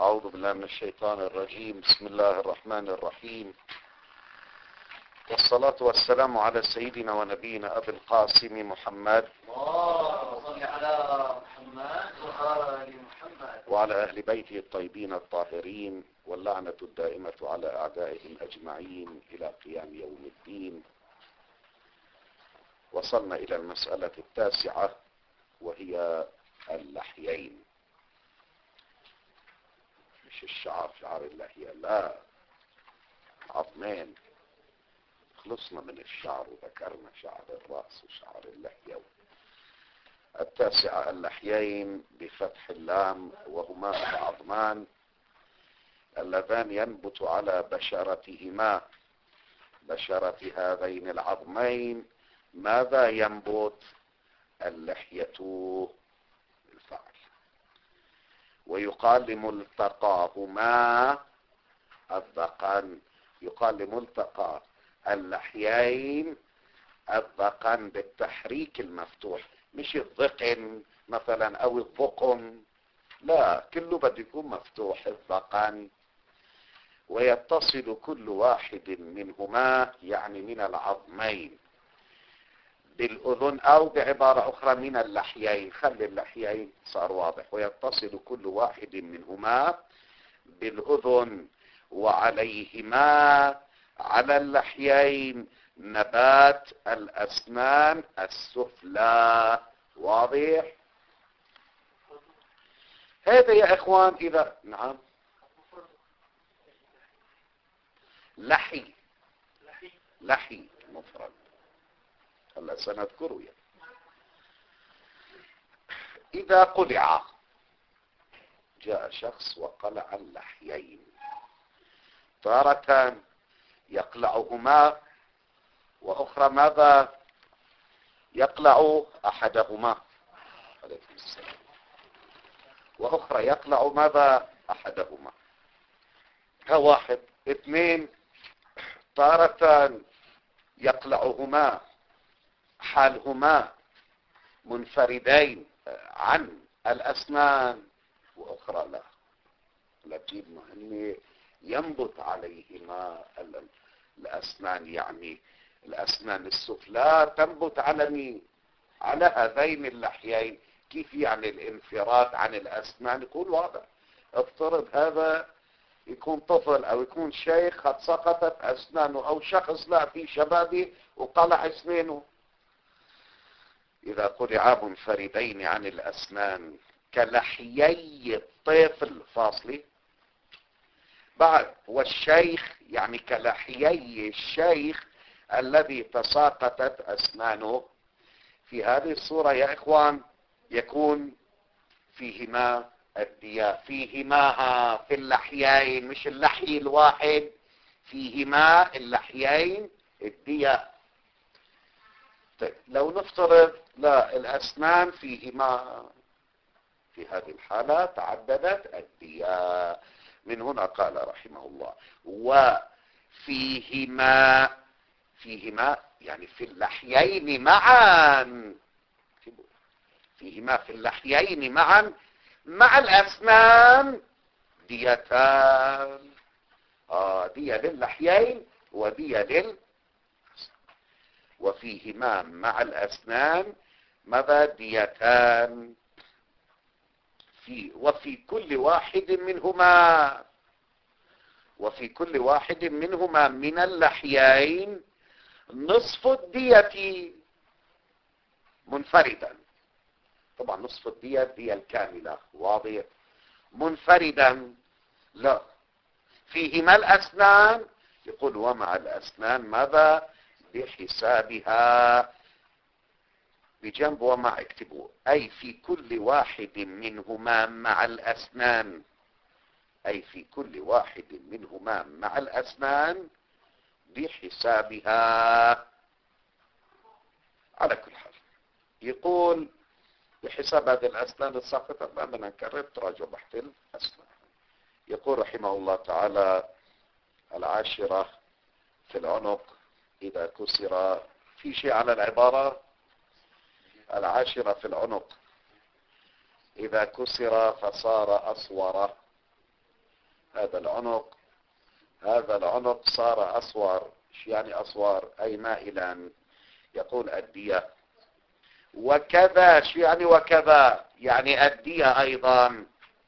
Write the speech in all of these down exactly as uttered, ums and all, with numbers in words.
أعوذ بالله من الشيطان الرجيم. بسم الله الرحمن الرحيم، والصلاة والسلام على سيدنا ونبينا أبي القاسم محمد اللهم صل على محمد وآل محمد وعلى أهل بيته الطيبين الطاهرين، واللعنة الدائمة على أعدائهم أجمعين إلى قيام يوم الدين. وصلنا إلى المسألة التاسعة وهي اللحيين، مش الشعر، شعر اللحية لا، عظمين. خلصنا من الشعر وذكرنا شعر الرأس وشعر اللحية. التاسعة اللحيين بفتح اللام، وهما العظمان اللذان ينبت على بشرتهما. بشرة هذين العظمين ماذا ينبت؟ اللحية بالفعل. ويقال لملتقاهما الذقن، يقال لملتقى اللحيين الذقن بالتحريك المفتوح، مش الذقن مثلا او الذقن، لا، كله بده يكون مفتوح الذقن. ويتصل كل واحد منهما يعني من العظمين بالأذن، أو بعبارة أخرى من اللحيين، خلي اللحيين صار واضح. ويتصل كل واحد منهما بالأذن، وعليهما على اللحيين نبات الأسنان السفلى. واضح هذا يا إخوان؟ إذا نعم، لحي لحي مفرد، هلا سنذكره يعني. إذا قلع، جاء شخص وقلع اللحيين، تارة يقلعهما، وأخرى ماذا؟ يقلع أحدهما، عليكم السلام، وأخرى يقلع ماذا؟ أحدهما. ها واحد. اثنين، تارة يقلعهما حالهما منفردين عن الأسنان، وأخرى لا، لكن مهمة ينبت عليهما الأسنان، يعني الأسنان السفلى تنبت على مين؟ على هذين اللحيين. كيف يعني الانفراد عن الأسنان؟ يكون واضح. افترض هذا يكون طفل أو يكون شيخ قد سقطت أسنانه، أو شخص لا في شبابه وقلع أسنانه. إذا قلعا منفردين عن الأسنان كلحيي الطفل فاصلي. بعد والشيخ يعني كلحيي الشيخ الذي تساقطت أسنانه. في هذه الصورة يا إخوان يكون فيهما الدياء، فيهما في اللحيين، مش اللحي الواحد، فيهما اللحيين الدياء. طيب لو نفترض لا، الأسنان فيهما، في هذه الحالة تعددت الدياء. من هنا قال رحمه الله وفيهما، فيهما يعني في اللحيين معا، فيهما في اللحيين معا مع الأسنان ديتان. آه دية للحيين ودية لل، وفيهما مع الأسنان ماذا؟ ديتان. في وفي كل واحد منهما، وفي كل واحد منهما من اللحيين نصف الدية منفردا. طبعا نصف الدية الدية الكاملة، واضح. منفردا لا، فيهما الأسنان، يقول ومع الأسنان ماذا؟ بحسابها، بجنب ومع اكتبوا، أي في كل واحد منهما مع الأسنان، أي في كل واحد منهما مع الأسنان بحسابها. على كل حال يقول بحساب هذه الأسنان الساقطة، ما بدنا نكرر، تراجع بحث الأسنان. يقول رحمه الله تعالى العاشرة في العنق إذا كسر، في شيء على العبارة العاشرة في العنق إذا كسر فصار أصور، هذا العنق هذا العنق صار أصور. ايش يعني أصور؟ أي مائلا. يقول الدية. وكذا شو يعني وكذا؟ يعني الدية أيضا.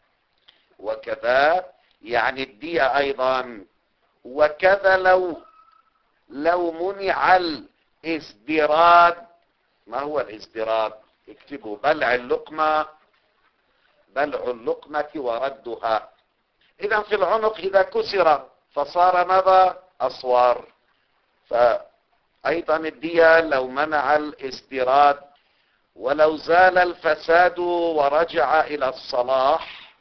وكذا يعني الدية أيضا. وكذا لو لو منع الازدراد. ما هو الازدراد؟ اكتبوا بلع اللقمة بلع اللقمة وردها. إذا في العنق إذا كسر فصار ماذا؟ أصوار. فأيضا الدية لو منع الازدراد. ولو زال الفساد ورجع إلى الصلاح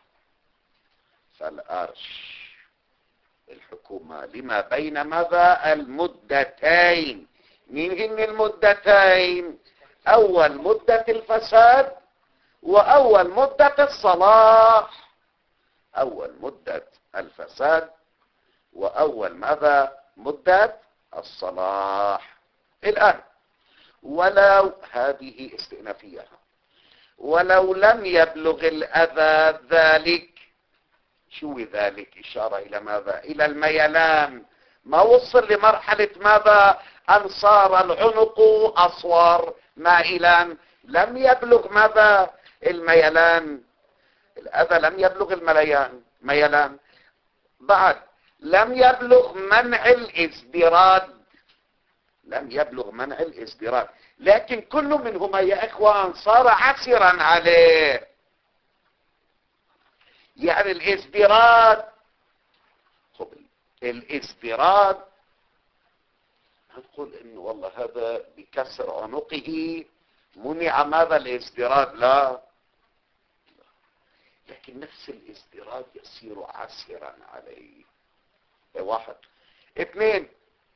فالأرش الحكومة لما بين ماذا؟ المدتين. مين هن المدتين؟ أول مدة الفساد وأول مدة الصلاح. أول مدة الفساد وأول ماذا؟ مدة الصلاح. الآن ولو هذه استئنافية. ولو لم يبلغ الأذى ذلك. شو ذلك؟ إشارة إلى ماذا؟ إلى الميلان. ما وصل لمرحلة ماذا؟ أن صار العنق أصور مائلا. لم يبلغ ماذا؟ الميلان. الأذى لم يبلغ المليان ميلان. بعد لم يبلغ منع الازدراد. لم يبلغ منع الازدراد. لكن كل منهما يا إخوان صار عسرا عليه. يعني الازدراد الازدراد نقول انه والله هذا بكسر عنقه منع ماذا؟ الازدراد. لا، لكن نفس الازدراد يصير عسرا عليه. واحد. اثنين،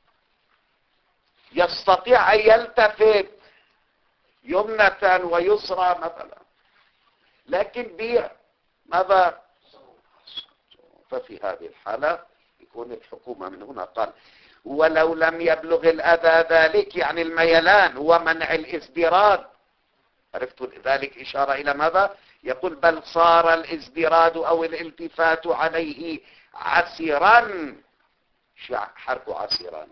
يستطيع ان يلتفت يمنة ويسرى مثلا، لكن بيع ماذا؟ ففي هذه الحالة يكون الحكومة من هنا قال ولو لم يبلغ الأذى ذلك يعني الميلان ومنع الازدراد. عرفتوا ذلك إشارة إلى ماذا؟ يقول بل صار الازدراد أو الالتفات عليه عسيرا. حرف عسيرا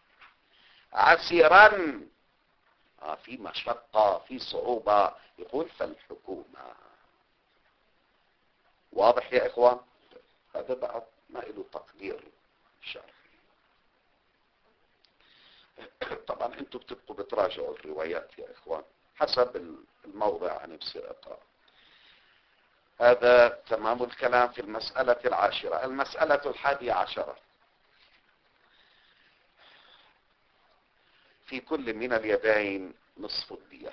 عسيرا آه في مشقة في صعوبة. يقول فالحكومة. واضح يا إخوان؟ هذا بعد ما له تقدير شرعي. طبعا انتم بتبقوا بتراجعوا الروايات يا إخوان حسب الموضع عن بصير اقرأ. هذا تمام الكلام في المسألة العاشرة. المسألة الحادية عشرة. في كل من اليدين نصف الدية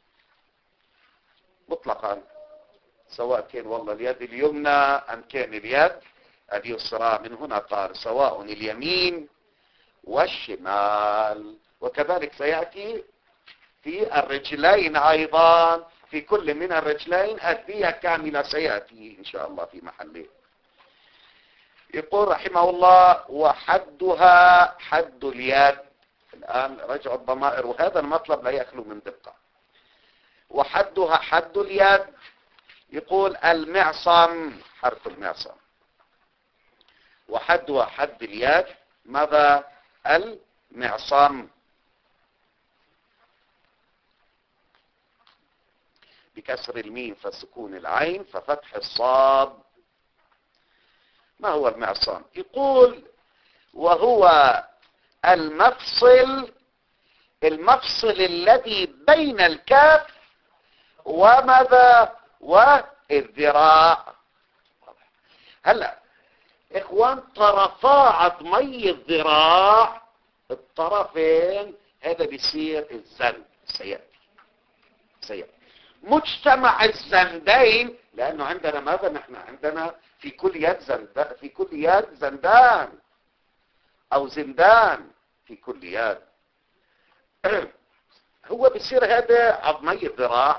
مطلقا، سواء كان والله اليد اليمنى أم كان اليد اليسرى. من هنا قال سواء اليمين والشمال. وكذلك سيأتي في الرجلين أيضا. في كل من الرجلين الدية كاملة سيأتي إن شاء الله في محله. يقول رحمه الله وحدها حد اليد. الآن رجع الضمائر وهذا المطلب لا يخلو من دقة. وحدها حد اليد. يقول المعصم حرف المعصم. وحدها حد اليد ماذا؟ المعصم بكسر الميم فسكون العين ففتح الصاد. ما هو المعصم؟ يقول وهو المفصل المفصل الذي بين الكاف وماذا؟ والذراع. هلا اخوان طرفا عظمي الذراع الطرفين هذا بيصير الزند. سيأتي سيأتي مجتمع الزندين لانه عندنا ماذا؟ نحن عندنا في كل يد زند في كل يد زندان او زندان في كل يد. هو بيصير هذا عظمي الذراع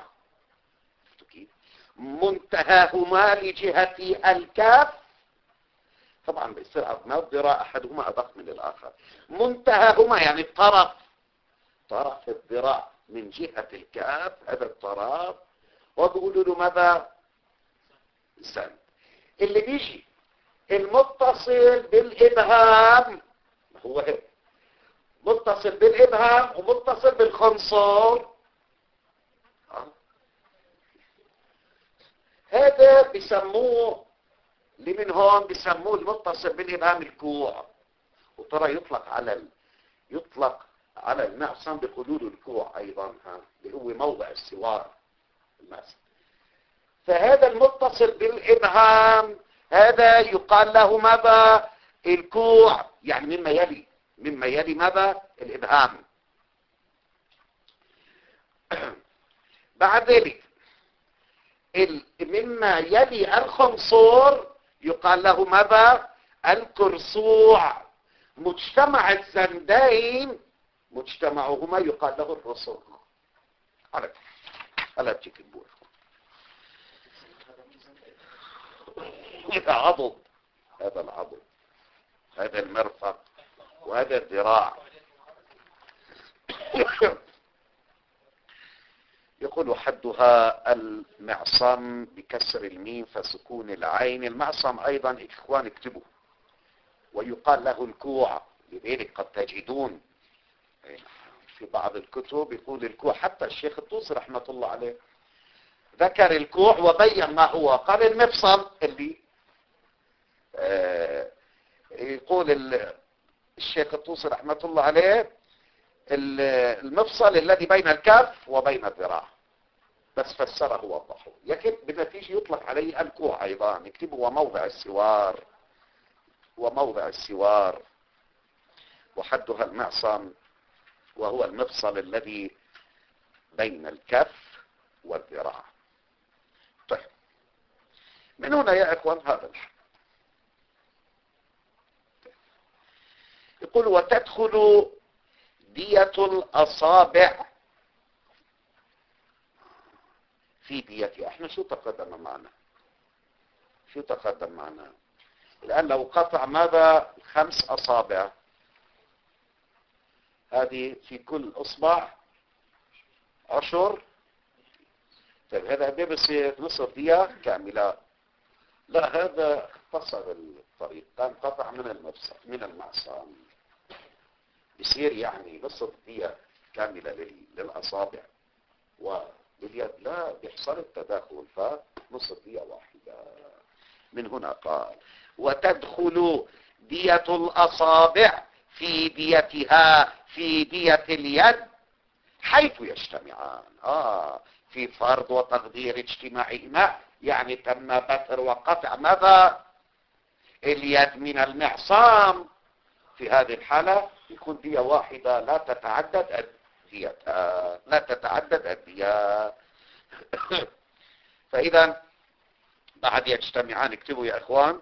منتهاهما لجهة الكاف. طبعا بيصير عظمي الذراع احدهما ادق من الاخر. منتهاهما يعني الطرف طرف الذراع من جهة الكاف هذا الطرف وبيقولوا له ماذا؟ زند. اللي بيجي المتصل بالإبهام هو هيك، متصل بالإبهام ومتصل بالخنصر. هذا بيسموه لمن هون بيسموه المتصل بالإبهام الكوع. وترى يطلق على ال... يطلق على المعصم بحدود الكوع أيضا، ها اللي هو موضع السوار المعصم. فهذا المتصل بالإبهام هذا يقال له ماذا؟ الكوع، يعني مما يلي مما يلي ماذا؟ الإبهام. بعد ذلك مما يلي الخنصر يقال له ماذا؟ الكرسوع. مجتمع الزندين مجتمعهما يقال له الرسوع. على على تيك البور هذا عضد، هذا العضد، هذا المرفق، وهذا الذراع. يقول حدها المعصم بكسر الميم فسكون العين. المعصم ايضا اخوان اكتبوا، ويقال له الكوع. لذلك قد تجدون في بعض الكتب يقول الكوع. حتى الشيخ الطوسي رحمة الله عليه ذكر الكوع وبين ما هو. قال المفصل اللي آه يقول الشيخ الطوسي رحمة الله عليه المفصل الذي بين الكف وبين الذراع، بس فسره ووضحه. لكن بالنتيجة يطلق عليه الكوع ايضا. اكتبوا وموضع السوار، وموضع السوار. وحدها المعصم وهو المفصل الذي بين الكف والذراع. طيب من هنا يا اخوان هذا الحد. يقول وتدخل دية الأصابع في ديتها. احنا شو تقدم معنا؟ شو تقدم معنا الآن؟ لو قطع ماذا؟ خمس أصابع، هذه في كل إصبع عشر. طيب هذا قد ايه بصير؟ نصف دية كاملة. لا، هذا اختصر الطريق، كان قطع من المفصل من المعصم، بصير يعني نصف دية كاملة للأصابع، ولليد لا بيحصل التداخل، فنصف دية واحدة. من هنا قال وتدخل دية الأصابع في ديتها في دية اليد حيث يجتمعان. آه في فرض وتقدير اجتماعهما، يعني تم بتر وقطع ماذا؟ اليد من المعصم. في هذه الحالة يكون دية واحدة لا تتعدد الديتها، لا تتعدد الدية. فإذا بعد يجتمعان اكتبوا يا اخوان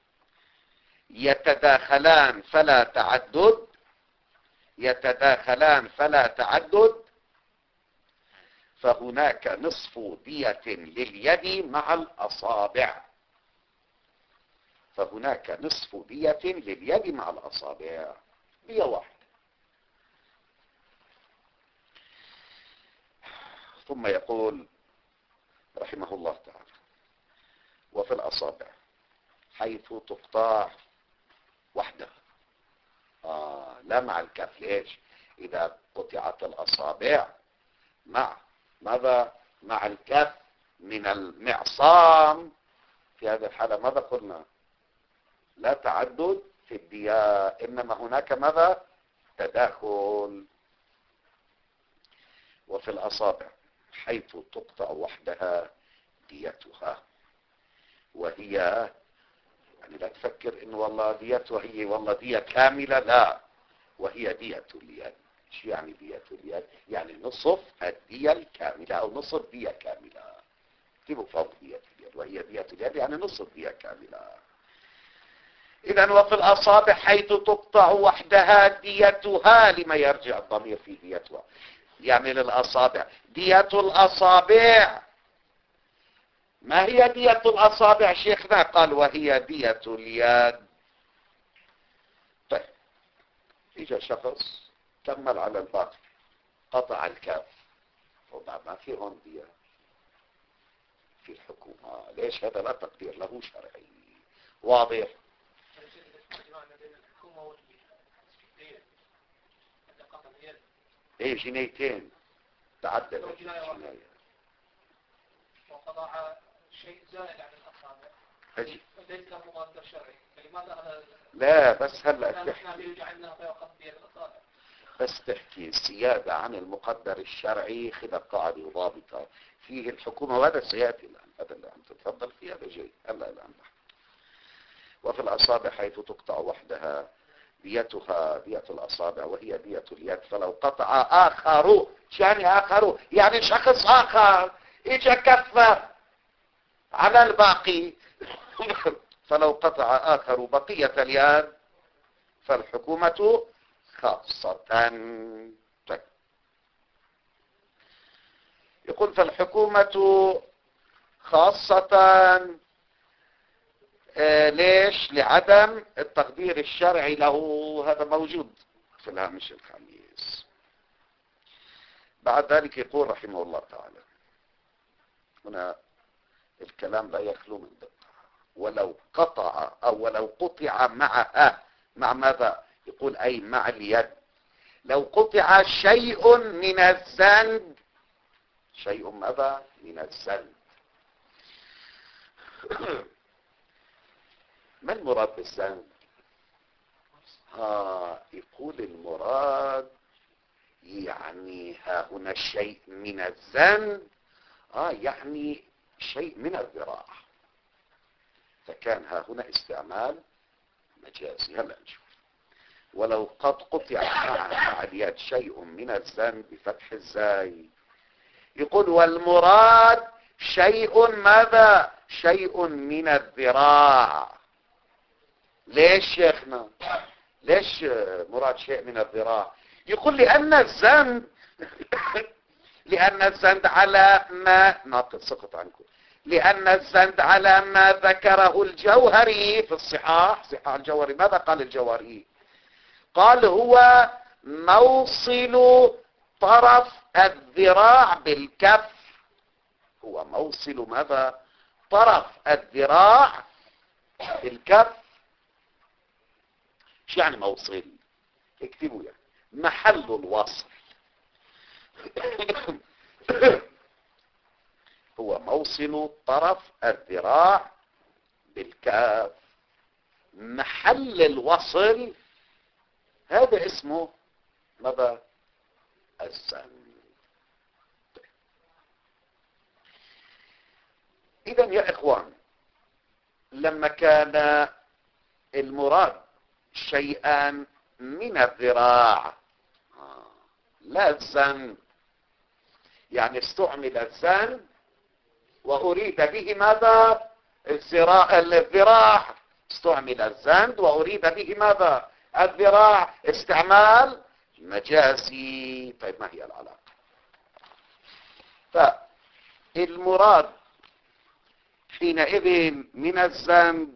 يتداخلان فلا تعدد، يتداخلان فلا تعدد، فهناك نصف دية لليد مع الأصابع. فهناك نصف دية لليد مع الأصابع، دية واحدة. ثم يقول رحمه الله تعالى وفي الأصابع حيث تقطع وحدها. آه لا مع الكف. ليش؟ إذا قطعت الأصابع مع ماذا؟ مع الكف من المعصم، في هذه الحالة ماذا قلنا؟ لا تعدد في الدية، إنما هناك ماذا؟ تداخل. وفي الأصابع حيث تقطع وحدها ديتها، وهي يعني لا تفكر إن والله ديتها هي والله دية كاملة، لا، وهي دية اليد. شو يعني دية اليد؟ يعني نصف الدية الكاملة أو نصف دية كاملة. اكتبوا فوق دية اليد، وهي دية اليد يعني نصف دية كاملة. إذن وفي الأصابع حيث تقطع وحدها ديتها، لما يرجع الضمير في ديتها؟ يعني للأصابع. دية الأصابع، ما هي دية الأصابع شيخنا؟ قال وهي دية اليد. طيب إجا شخص كمل على الباقي، قطع الكاف، طبعا ما في هون دية في الحكومة. ليش؟ هذا لا تقدير له شرعي، واضح. ايه جنيتين تعدل لو جناية واحدة. جناية. وقطع شيء زائد عن الأصابع أجي. ليس له مصدر شرعي، فلماذا هذا؟ لا بس هلا كان تحكي نحن يجعلنا فيقض بيد الأصابع. بس تحكي زيادة عن المقدر الشرعي خذ قاعدة ضابطة فيه الحكومة، وهذا سيأتي الآن، هذا اللي عم تتفضل فيه هذا جاي هلا الآن. وفي الأصابع حيث تقطع وحدها ديتها دية الأصابع وهي دية اليد، فلو قطع آخر، يعني آخر يعني شخص آخر إجا كفر على الباقي فلو قطع آخر بقية اليد فالحكومة خاصة. طيب. يقول فالحكومة خاصة آه ليش؟ لعدم التقدير الشرعي له، هذا موجود في الهامش الخامس. بعد ذلك يقول رحمه الله تعالى، هنا الكلام لا يخلو من دقة، ولو قطع أو ولو قطع معها، مع ماذا؟ يقول أي مع اليد. لو قطع شيء من الزند، شيء ماذا؟ من الزند. ما المراد بالزند؟ آه يقول المراد يعني ها هنا شيء من الزند، آه يعني شيء من الذراع، فكان ها هنا استعمال مجازي. هلا نشوف. ولو قد قطع مع مع اليد شيء من الزند بفتح الزاي، يقول والمراد شيء ماذا؟ شيء من الذراع. ليش شيخنا؟ ليش مراد شيء من الذراع؟ يقول لأن الزند لأن الزند على ما ناقص سقط عنكم لأن الزند على ما ذكره الجوهري في الصحاح. صحاح الجوهري ماذا قال الجوهري؟ قال هو موصل طرف الذراع بالكف. هو موصل ماذا؟ طرف الذراع بالكف. ايش يعني موصل؟ اكتبوا يعني محل الوصل. هو موصل طرف الذراع بالكاف. محل الوصل هذا اسمه ماذا؟ الزند. اذا يا اخوان، لما كان المراد شيئان من الذراع لا الزند، يعني استعمل الزند وأريد به ماذا؟ الذراع. الذراع استعمل الزند وأريد به ماذا؟ الذراع. استعمال مجازي. طيب ما هي العلاقة؟ فالمراد حينئذ من الزند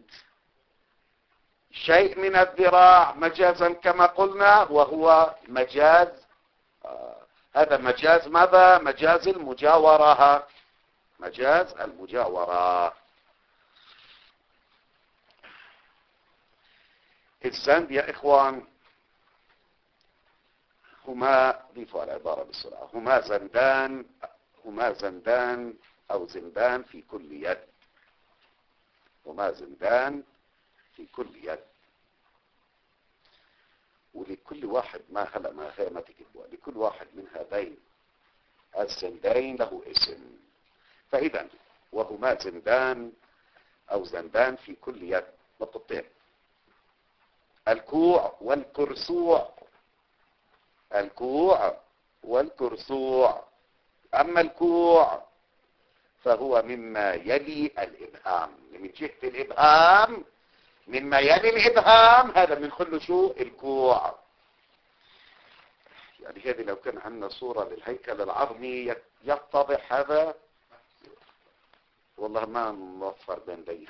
شيء من الذراع مجازا كما قلنا، وهو مجاز آه هذا مجاز ماذا؟ مجاز المجاورة. مجاز المجاورة. الزند يا إخوان هما، ضيفوا العبارة بسرعة، هما زندان هما زندان أو زندان في كل يد. هما زندان في كل يد. ولكل واحد ما هلا ما هي ما تكتبوا، لكل واحد من هذين الزندين له اسم. فإذا وهما زندان أو زندان في كل يد. نقطتين: الكوع والكرسوع. الكوع والكرسوع. أما الكوع فهو مما يلي الإبهام، من جهة الإبهام مما يلي الإبهام، هذا من كل شو الكوع. يعني هذه لو كان عندنا صورة للهيكل العظمي يتضح هذا. والله ما موفر بين دي.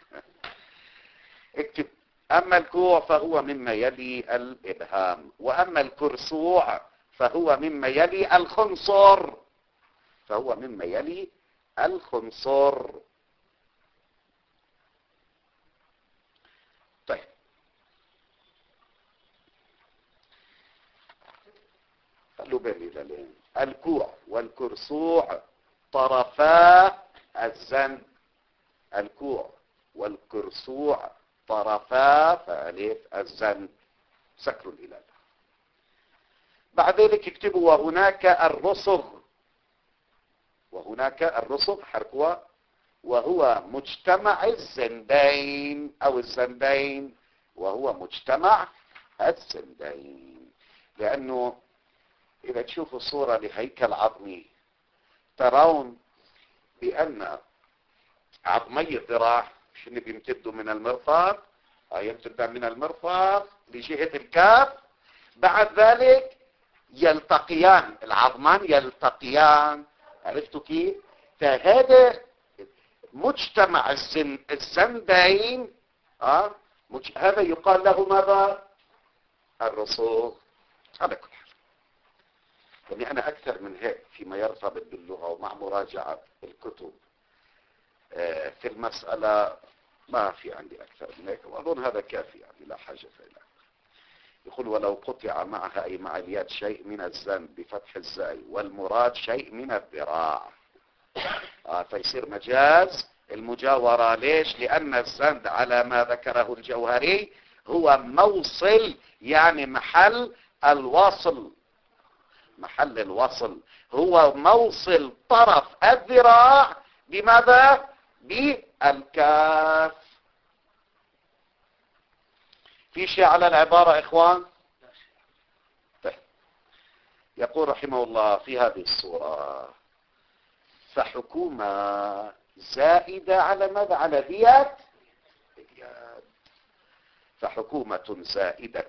اكتب: أما الكوع فهو مما يلي الإبهام، وأما الكرسوع فهو مما يلي الخنصر. فهو مما يلي الخنصر. طيب، خلوا بين الهلالين. الكوع والكرسوع طرفا الزند. الكوع والكرسوع طرفا فألف الزند سكر الهلال. بعد ذلك اكتبوا وهناك الرصغ. وهناك الرصغ حركوا وهو مجتمع الزندين او الزندين، وهو مجتمع الزندين. لانه اذا تشوفوا صورة لهيكل عظمي ترون بان عظمي الذراع شنو بيمتدوا من المرفق، يمتد من المرفق لجهة الكاف، بعد ذلك يلتقيان العظمان يلتقيان. عرفتوا كيف؟ فهذا مجتمع الزن الزندين اه مج... هذا يقال له ماذا؟ الرسوخ. على كل حال يعني انا اكثر من هيك فيما يرتبط باللغه ومع مراجعه الكتب آه في المساله ما في عندي اكثر من هيك، واظن هذا كافي يعني لا حاجه الى. يقول ولو قطع معها أي مع اليد شيء من الزند بفتح الزاي والمراد شيء من الذراع آه فيصير مجاز المجاورة. ليش؟ لأن الزند على ما ذكره الجوهري هو موصل، يعني محل الوصل، محل الوصل هو موصل طرف الذراع بماذا؟ بالكاف. في شيء على العبارة إخوان؟ طيب. يقول رحمه الله في هذه الصورة فحكومة زائدة على ماذا؟ على ديات اليد. فحكومة زائدة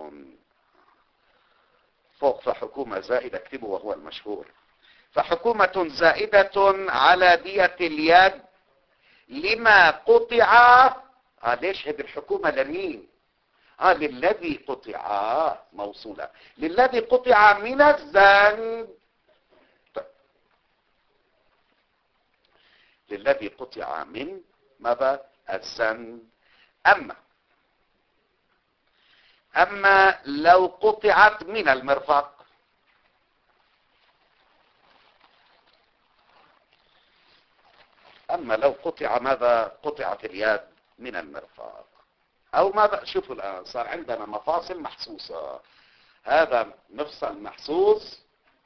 فوق فحكومة زائدة اكتبوا وهو المشهور. فحكومة زائدة على دية اليد لما قطع. آه ليش هذه الحكومة لمين؟ آه للذي قطع موصولة للذي قطع من الزند. طيب. للذي قطع من ماذا؟ الزند. أما أما لو قطعت من المرفق أما لو قطع ماذا؟ قطعت اليد من المرفق او ماذا؟ شوفوا الان صار عندنا مفاصل محسوسة. هذا مفصل محسوس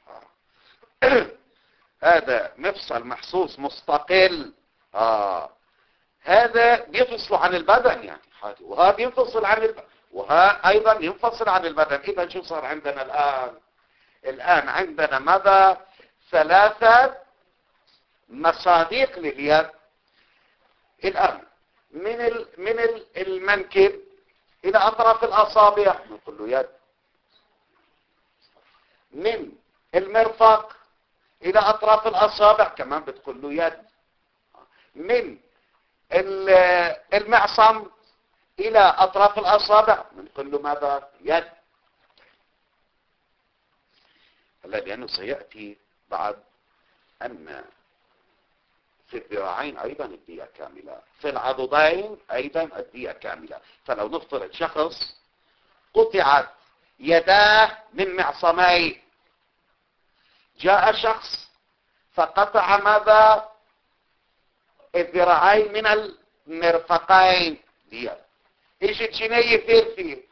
هذا مفصل محسوس مستقل آه. هذا بيفصل عن البدن يعني، وهذا ينفصل عن البدن وها ايضا ينفصل عن البدن. اذا شو صار عندنا الان؟ الان عندنا ماذا؟ ثلاثة مصادق لليد. الان من ال من ال المنكب الى اطراف الاصابع نقول له يد. من المرفق الى اطراف الاصابع كمان بتقول له يد. من المعصم الى اطراف الاصابع بنقول له ماذا؟ يد. هلا لانه سياتي بعد ان في الذراعين ايضا الدية كاملة، في العضدين ايضا الدية كاملة. فلو نفترض شخص قطعت يداه من معصمين، جاء شخص فقطع ماذا؟ الذراعين من المرفقين دية. اجت شنو يصير فيه؟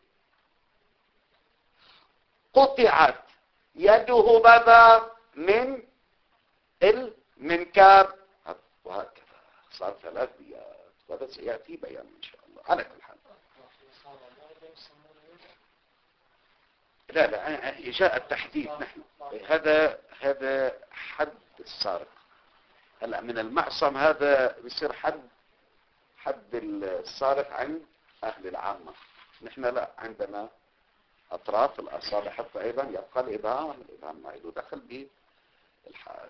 قطعت يده ماذا؟ من المنكب وهكذا صار ثلاث ديات، وهذا سيأتي بيان إن شاء الله. على كل حال لا لا جاء التحديد. نحن هذا هذا حد السارق. هلا من المعصم هذا بيصير حد حد السارق عند أهل العامة. نحن لا، عندنا أطراف الأصابع حتى أيضا يبقى الإبهام. الإبهام ما له دخل بالحاد.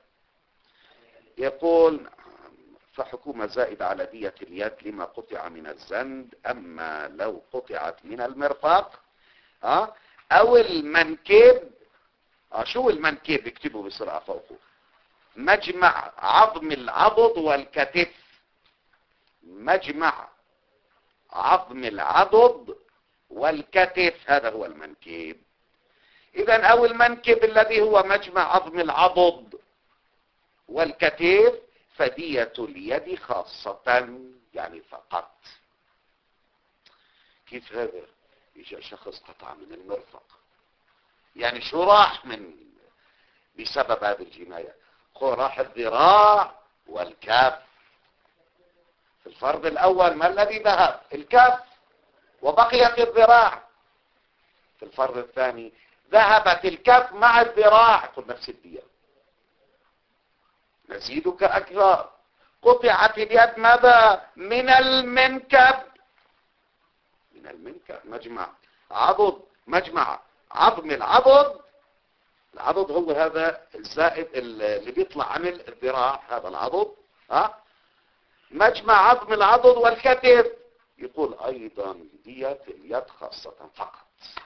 يقول فحكومة زائدة على دية اليد لما قطع من الزند. أما لو قطعت من المرفق أه؟ أو المنكب أه شو المنكب؟ اكتبوا بسرعة فوقه. مجمع عظم العضد والكتف. مجمع عظم العضد والكتف هذا هو المنكب. إذن أو المنكب الذي هو مجمع عظم العضد والكتف، فدية اليد خاصة يعني فقط. كيف هذا؟ يجي شخص قطع من المرفق، يعني شو راح من بسبب هذه الجناية؟ هو راح الذراع والكف. في الفرض الأول ما الذي ذهب؟ الكف وبقيت الذراع. في الفرض الثاني ذهبت الكف مع الذراع، قل نفس الدية. نزيدك أكثر، قطعت اليد ماذا؟ من المنكب. من المنكب مجمع عضد، مجمع عظم العضد. العضد هو هذا الزائد اللي بيطلع عن الذراع، هذا العضد. ها؟ مجمع عظم العضد والكتف. يقول أيضا دية اليد خاصة فقط.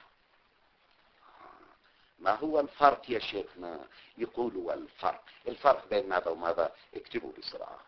ما هو الفرق يا شيخنا؟ يقول والفرق، الفرق بين ماذا وماذا؟ اكتبوا بسرعة.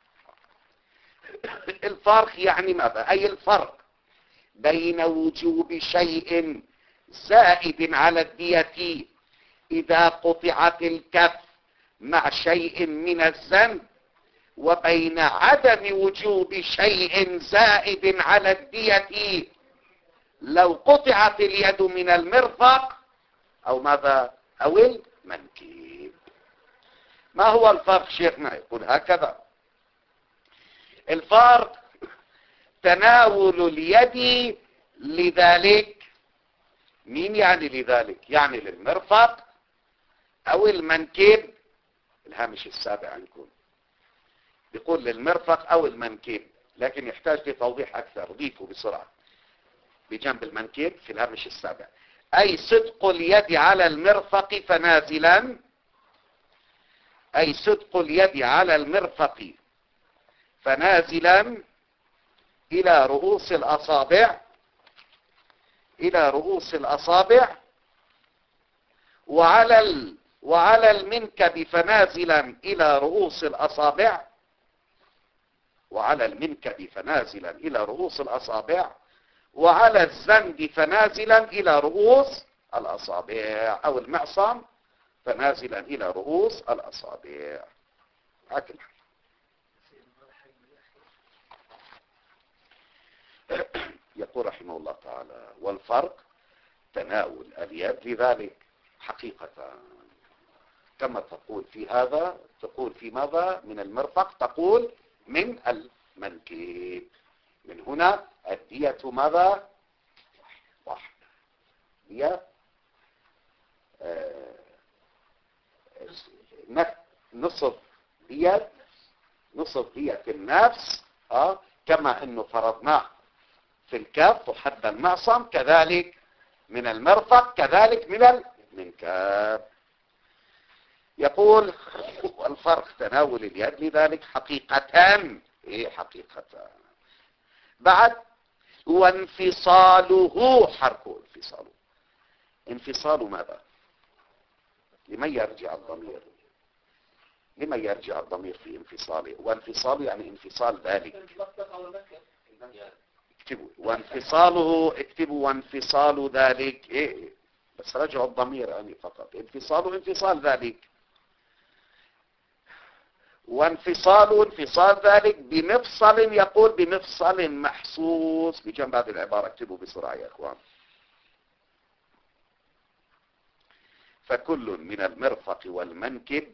الفرق يعني ماذا؟ أي الفرق بين وجوب شيء زائد على الدية إذا قطعت الكف مع شيء من الذنب، وبين عدم وجوب شيء زائد على الدية لو قطعت اليد من المرفق أو ماذا؟ أو المنكب. ما هو الفرق شيخنا؟ يقول هكذا: الفرق تناول اليد لذلك. مين يعني لذلك؟ يعني للمرفق أو المنكب. الهامش السابع عندكم بيقول للمرفق أو المنكب، لكن يحتاج لتوضيح أكثر. ضيفوا بسرعة بجنب المنكب في الهامش السابع: أي صدق اليد على المرفق فنازلا، أي صدق اليد على المرفق فنازلا إلى رؤوس الأصابع، إلى رؤوس الأصابع، وعلى ال وعلى المنكب فنازلا إلى رؤوس الأصابع، وعلى المنكب فنازلا إلى رؤوس الأصابع، وعلى الزند فنازلا إلى رؤوس الأصابع، أو المعصم فنازلا إلى رؤوس الأصابع. هكذا. يقول رحمه الله تعالى: والفرق تناول اليد لذلك حقيقة. كما تقول في هذا تقول في ماذا؟ من المرفق، تقول من المنكب. من هنا الدية ماذا؟ واحدة. دية آه نصف دية، نصف دية النفس. آه كما انه فرضناه في الكف وحد المعصم، كذلك من المرفق، كذلك من المنكب. يقول الفرق تناول اليد لذلك حقيقة. ايه حقيقة؟ بعد وانفصاله، حركه انفصاله. انفصاله ماذا؟ لمن يرجع الضمير؟ لمن يرجع الضمير في انفصاله؟ وانفصاله يعني انفصال ذلك. اكتبوا وانفصاله، اكتبوا وانفصال ذلك. ايه بس رجعوا الضمير يعني فقط. انفصاله انفصال ذلك، وانفصال انفصال ذلك بمفصل. يقول بمفصل محسوس بجنب هذه العبارة. اكتبوا بسرعة يا اخوان: فكل من المرفق والمنكب،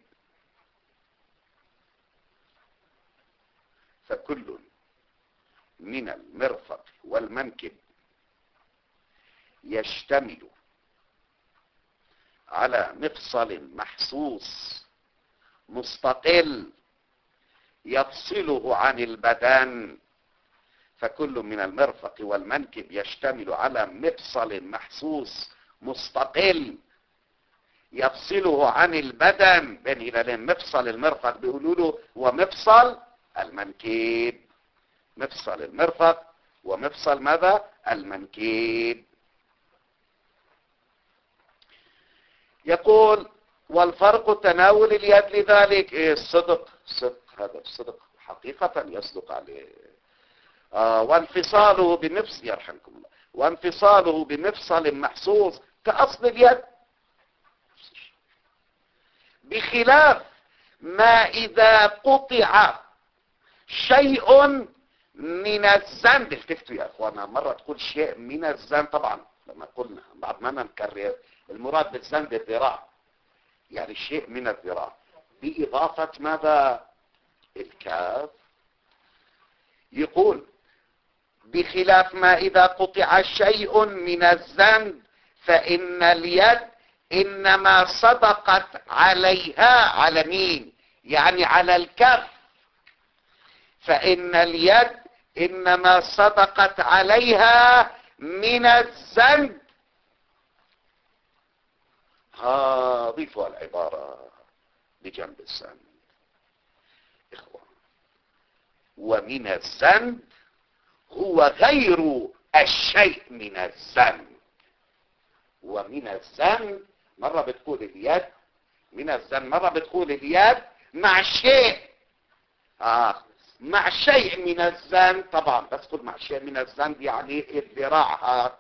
فكل من المرفق والمنكب يشتمل على مفصل محسوس مستقل يفصله عن البدن. فكل من المرفق والمنكب يشتمل على مفصل محسوس مستقل يفصله عن البدن. بين هلالين، مفصل المرفق بيقولوا له ومفصل المنكب. مفصل المرفق ومفصل ماذا؟ المنكب. يقول والفرق تناول اليد لذلك. ايه الصدق؟ صدق، هذا الصدق حقيقة يصدق عليه. آه وانفصاله بمفصل، يرحمكم الله، وانفصاله بمفصل محسوس كأصل اليد. بخلاف ما إذا قطع شيء من الزند. التفتوا يا اخوانا، مرة تقول شيء من الزند، طبعا لما قلنا بعد ما نكرر المراد بالزند الذراع، يعني شيء من الذراع بإضافة ماذا؟ الكاف. يقول بخلاف ما إذا قطع شيء من الزند فإن اليد إنما صدقت عليها، على مين؟ يعني على الكف. فإن اليد إنما صدقت عليها من الزند. ها ضيفوا العبارة بجنب الزند إخوان. ومن الزند هو غير الشيء من الزند. ومن الزند مرة بتقول اليد من الزند، مرة بتقول اليد مع شيء آه مع شيء من الزند. طبعا بس تقول مع شيء من الزند يعني الذراع.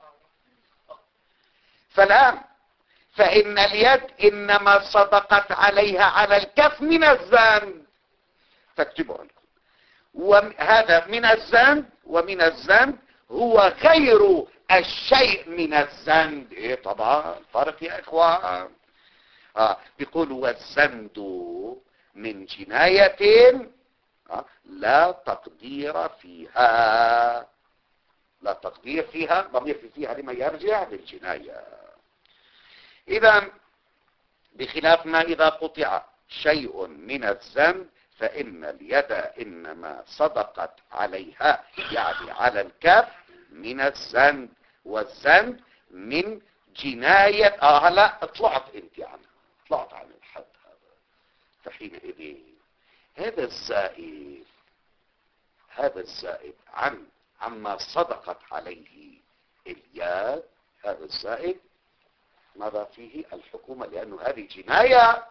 فالآن فإن اليد إنما صدقت عليها على الكف من الزند، فاكتبوا لكم. وهذا من الزند، ومن الزند هو غير الشيء من الزند. ايه طبعا فرق يا اخوان. اه بيقول والزند من جناية آه لا تقدير فيها. لا تقدير فيها، ضمير في فيها لما يرجع للجناية. اذا بخلاف ما اذا قطع شيء من الزند فإن اليد إنما صدقت عليها، يعني على الكف من الزند، والزند من جناية. آه لا طلعت انت عنها، طلعت عن الحد هذا. فحينئذ هذا الزائد هذا الزائد عن عما صدقت عليه اليد، هذا الزائد ماذا فيه؟ الحكومة، لأنه هذه جناية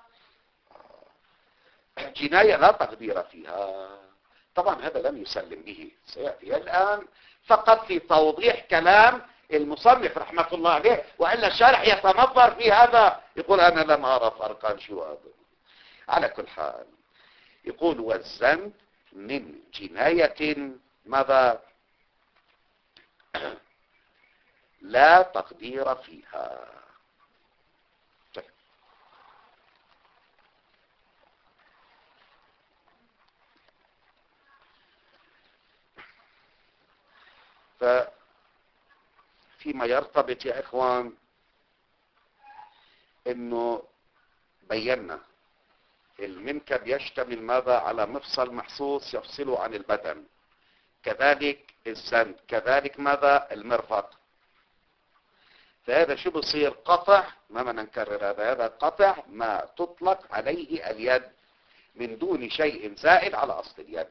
جناية لا تقدير فيها. طبعا هذا لم يسلم به، سيأتي الآن فقط في توضيح كلام المصنف رحمة الله عليه، وإلا الشارح يتنظر في هذا يقول أنا لم أرى فرقا شو هذا. على كل حال يقول والزند من جناية ماذا؟ لا تقدير فيها. فيما يرتبط يا اخوان انه بينا المنكب يشتمل ماذا؟ على مفصل محسوس يفصله عن البدن، كذلك الزند، كذلك ماذا؟ المرفق. فهذا شو بصير؟ قطع، ما بدنا نكرر هذا، هذا قطع ما تطلق عليه اليد من دون شيء زائد على اصل اليد.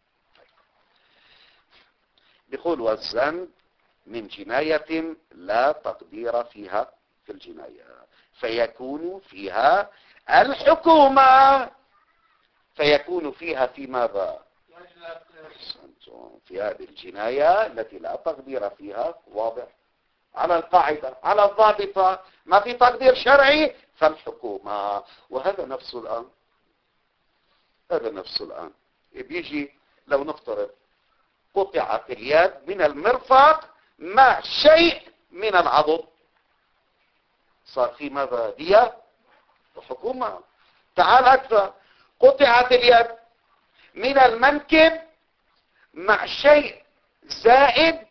بيقول والزند من جناية لا تقدير فيها في الجناية فيكون فيها الحكومة. فيكون فيها في ماذا؟ في هذه الجناية التي لا تقدير فيها. واضح؟ على القاعدة، على الضابطة، ما في تقدير شرعي فالحكومة. وهذا نفسه الآن هذا نفسه الآن بيجي لو نفترض قطعت اليد من المرفق مع شيء من العضد، صار في ماذا؟ دية وحكومة. تعال أكثر، قطعت اليد من المنكب مع شيء زائد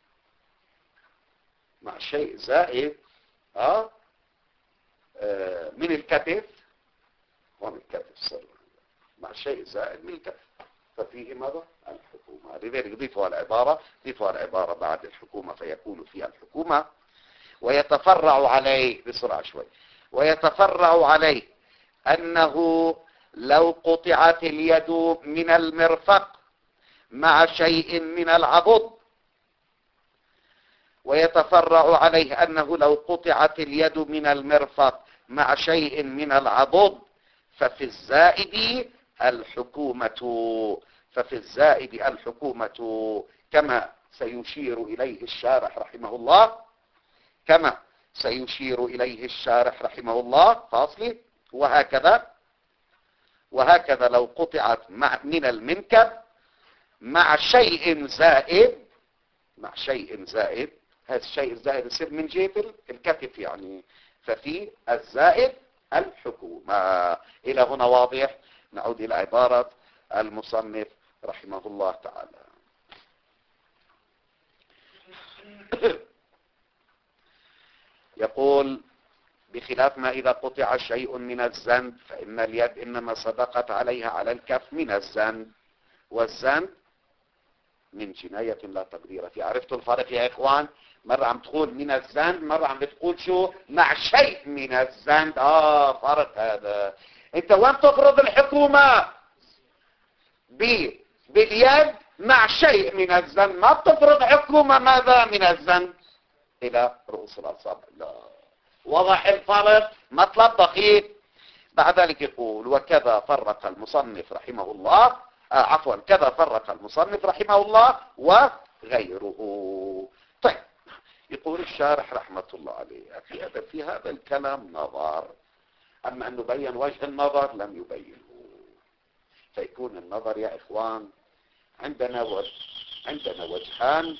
مع شيء زائد آه, آه من الكتف، ومن الكتف صار مع شيء زائد من الكتف، ففيه ماذا؟ الحكومة. لذلك ضيفوا العبارة ضيفوا العبارة بعد الحكومة فيكون فيها الحكومة. ويتفرع عليه بسرعة شوي ويتفرع عليه أنه لو قطعت اليد من المرفق مع شيء من العضد ويتفرع عليه أنه لو قطعت اليد من المرفق مع شيء من العضد ففي الزائد الحكومة ففي الزائد الحكومة كما سيشير إليه الشارح رحمه الله كما سيشير إليه الشارح رحمه الله فاصلي. وهكذا وهكذا لو قطعت مع من المنكب مع شيء زائد مع شيء زائد، هذا الشيء الزائد يصير من جهة الكتف يعني، ففي الزائد الحكومة. إلى هنا واضح؟ نعود إلى عبارة المصنف رحمه الله تعالى. يقول بخلاف ما إذا قطع شيء من الزند فإن اليد إنما صدقت عليها على الكف من الزند، والزند من جناية لا تقدير فيها. عرفتوا الفرق يا إخوان؟ مرة عم تقول من الزند، مرة عم بتقول شو؟ مع شيء من الزند. آه فرق هذا. أنت وين تفرض الحكومة؟ ب باليد مع شيء من الزند، ما بتفرض حكومة ماذا من الزند إلى رؤوس الأصابع. لا، وضح الفرق، مطلب دقيق. بعد ذلك يقول وكذا فرق المصنف رحمه الله، آه عفوا كذا فرق المصنف رحمه الله وغيره. طيب، يقول الشارح رحمة الله عليه في هذا في هذا الكلام نظر، أما أنه بين وجه النظر لم يبينه. فيكون النظر يا إخوان عندنا وجه عندنا وجهان،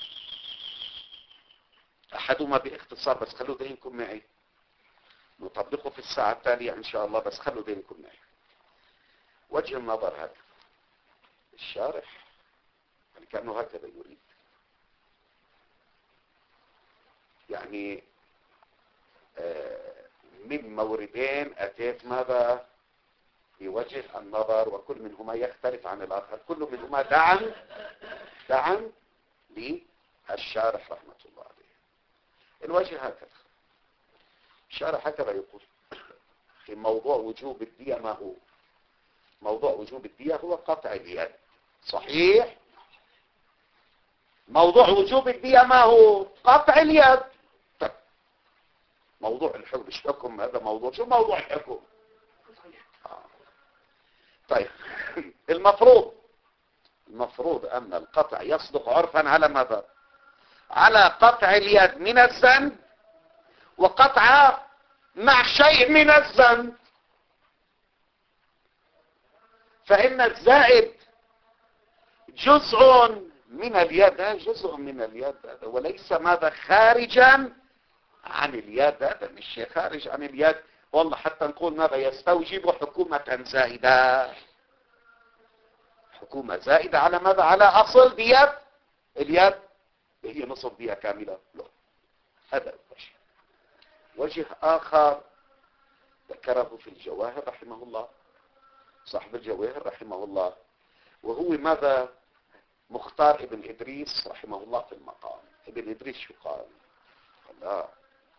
أحدهما باختصار، بس خلوا ذهنكم معي، نطبقه في الساعة التالية إن شاء الله، بس خلوا ذهنكم معي. وجه النظر هذا الشارح يعني كأنه هكذا يريد، يعني من موردين أتيت ماذا بوجه النظر، وكل منهما يختلف عن الآخر، كل منهما دعم دعم للشارح رحمة الله عليه. الوجه هكذا، الشارح هكذا يقول في موضوع وجوب الدية. ما هو موضوع وجوب الدية؟ هو قطع اليد، صحيح؟ موضوع وجوب الدية ما هو؟ قطع اليد. طيب، موضوع الحكم مش حكم، هذا موضوع شو موضوع الحكم؟ آه. طيب المفروض المفروض أن القطع يصدق عرفا على ماذا؟ على قطع اليد من الزند، وقطع مع شيء من الزند. فإن الزائد جزء من اليد، هذا جزء من اليد هذا، وليس ماذا خارجا عن اليد. هذا مش شيء خارج عن اليد، والله حتى نقول ماذا يستوجب حكومة زائدة، حكومة زائدة على ماذا؟ على أصل دية اليد هي نصف دية كاملة. لا، هذا الوجه. وجه آخر ذكره في الجواهر رحمه الله صاحب الجواهر رحمه الله، وهو ماذا؟ مختار ابن إدريس رحمه الله في المقام. ابن إدريس شو قال؟ لا،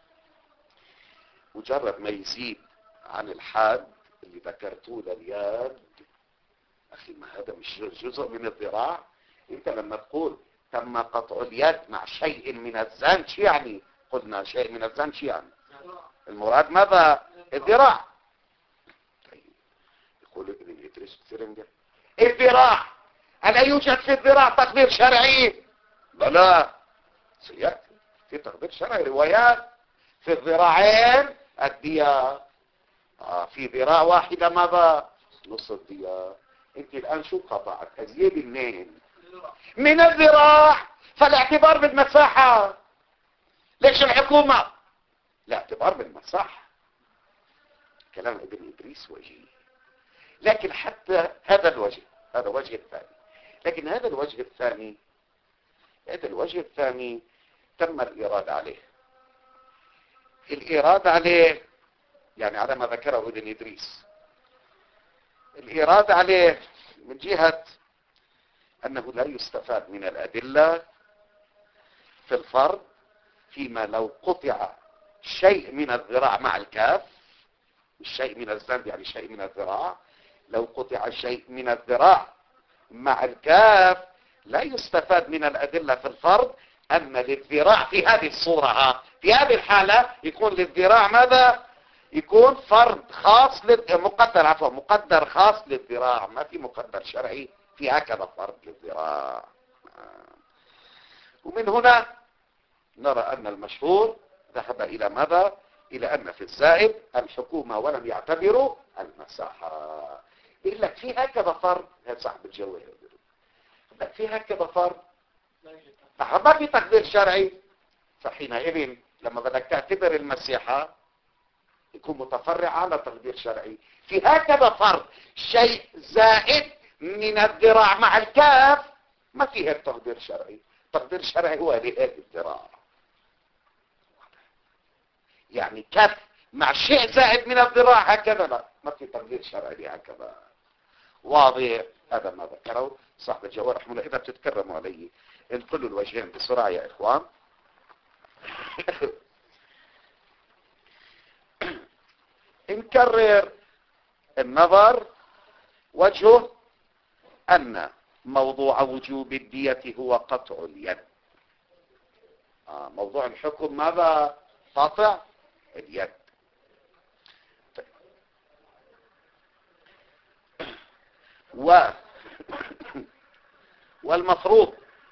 مجرد ما يزيد عن الحد اللي ذكرتوه لليد، أخي ما هذا مش جزء من الذراع؟ أنت لما تقول تم قطع اليد مع شيء من الزند، شو يعني؟ قلنا شيء من الزند، شو يعني؟ المراد ماذا؟ الذراع. طيب، يقول ابن إدريس السرنجة الذراع، ألا يوجد في الذراع تقدير شرعي؟ لا لا، سيأتي في تقدير شرعي روايات في الذراعين الدية. آه في ذراع واحدة ماذا؟ نص الدية. انت الآن شو قطعت؟ أزيد منين؟ من الذراع. فالاعتبار بالمساحة. ليش الحكومة؟ الاعتبار بالمساحة. كلام ابن إدريس وجيه، لكن حتى هذا الوجه، هذا وجه الثاني، لكن هذا الوجه الثاني هذا الوجه الثاني تم الإرادة عليه. الإرادة عليه يعني على ما ذكره ابن إدريس، الإرادة عليه من جهة أنه لا يستفاد من الأدلة في الفرض فيما لو قطع شيء من الذراع مع الكاف، الشيء من الزند يعني شيء من الذراع، لو قطع شيء من الذراع مع الكاف لا يستفاد من الأدلة في الفرض أن للذراع في هذه الصورة، في هذه الحالة يكون للذراع ماذا؟ يكون فرض خاص لل... مقدر عفوا مقدر خاص للذراع، ما في مقدر شرعي في هكذا فرض للذراع. ومن هنا نرى أن المشهور ذهب إلى ماذا؟ إلى أن في الزائد الحكومة ولم يعتبروا المساحة. بيقول لك في هكذا فرض، هذا صاحب الجواب بيقول لك في هكذا فرض ما في تقدير شرعي. فحينئذ لما بدك تعتبر المسيحة يكون متفرع على تقدير شرعي. في هكذا فرض شيء زائد من الذراع مع الكاف ما فيه تقدير شرعي. تقدير شرعي هو لهذه الذراع، يعني كف مع شيء زائد من الذراع هكذا لا، ما في تقدير شرعي هكذا. واضح؟ هذا ما ذكره صاحب الجواب رحمه الله. إذا بتتكرموا علي انقلوا الوجهين بسرعة يا إخوان. نكرر النظر. وجهه أن موضوع وجوب الدية هو قطع اليد. آه موضوع الحكم ماذا؟ قطع اليد. طيب. و والمفروض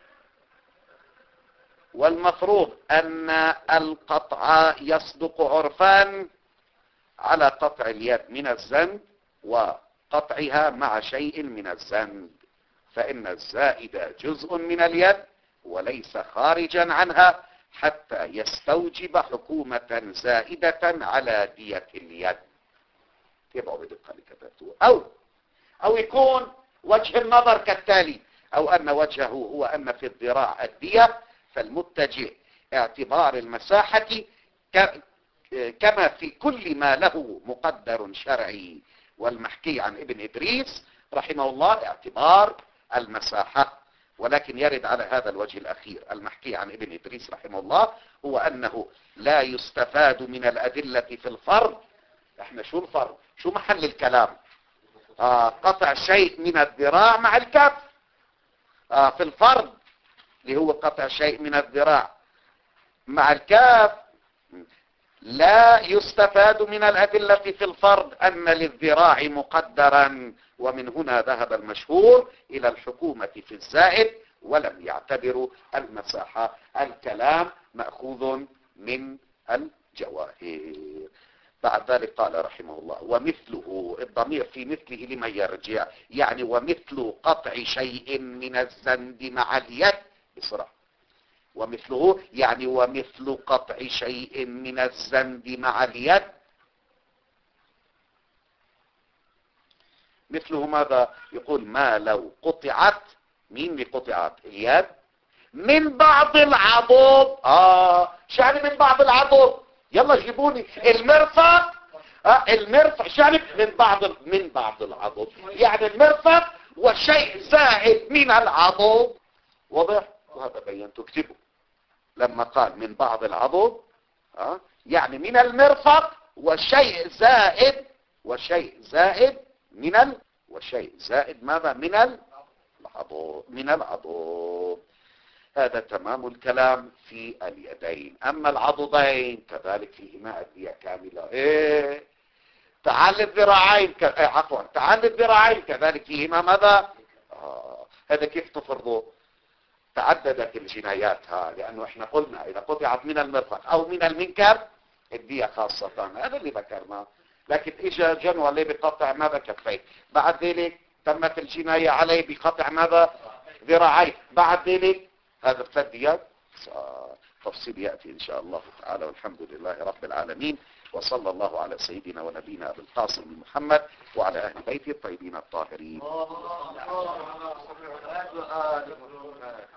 والمفروض أن القطع يصدق عرفان على قطع اليد من الذنب وقطعها مع شيء من الذنب، فإن الزائد جزء من اليد وليس خارجا عنها حتى يستوجب حكومة زائدة على دية اليد. تبعوا بدقة لكتابته. أو أو يكون وجه النظر كالتالي: أو أن وجهه هو أن في الذراع الدية، فالمتجه اعتبار المساحة كما في كل ما له مقدر شرعي. والمحكي عن ابن إدريس رحمه الله اعتبار المساحة، ولكن يرد على هذا الوجه الأخير. المحكي عن ابن إدريس رحمه الله هو أنه لا يستفاد من الأدلة في الفرض. احنا شو الفرض؟ شو محل الكلام؟ آه قطع شيء من الذراع مع الكف. آه في الفرض اللي هو قطع شيء من الذراع مع الكاف لا يستفاد من الأدلة في الفرض أن للذراع مقدرا، ومن هنا ذهب المشهور إلى الحكومة في الزائد ولم يعتبروا المساحة. الكلام مأخوذ من الجواهر. بعد ذلك قال رحمه الله: ومثله، الضمير في مثله لمن يرجع، يعني ومثل قطع شيء من الزند مع اليد بسرعة. ومثله يعني ومثل قطع شيء من الزند مع اليد. مثله ماذا؟ يقول ما لو قطعت، مين اللي قطعت؟ اليد من بعض العضد. اه شو يعني من بعض العضد؟ يلا جيبوني المرفق. آه المرفق شو يعني من بعض من بعض العضد؟ يعني المرفق وشيء زائد من العضد. واضح؟ وهذا بينته. اكتبوا لما قال من بعض العضد آه يعني من المرفق وشيء زائد وشيء زائد من ال وشيء زائد ماذا؟ من العضد من العضد. هذا تمام الكلام في اليدين. أما العضدين كذلك فيهما أدية كاملة. إيه تعال الذراعين ك... إيه عفوا تعال الذراعين كذلك فيهما ماذا؟ آه. هذا كيف تفرضه؟ تعددت الجنايات ها، لأنه احنا قلنا إذا قطعت من المرفق أو من المنكب الدية خاصة. هذا اللي ذكرناه. لكن إجا جنوا عليه بقطع ماذا؟ كفيه. بعد ذلك تمت الجناية عليه بقطع ماذا؟ ذراعين. بعد ذلك هذا ثلاث ديات. تفصيل يأتي إن شاء الله تعالى. والحمد لله رب العالمين، وصلى الله على سيدنا ونبينا أبي القاسم محمد وعلى أهل بيته الطيبين الطاهرين.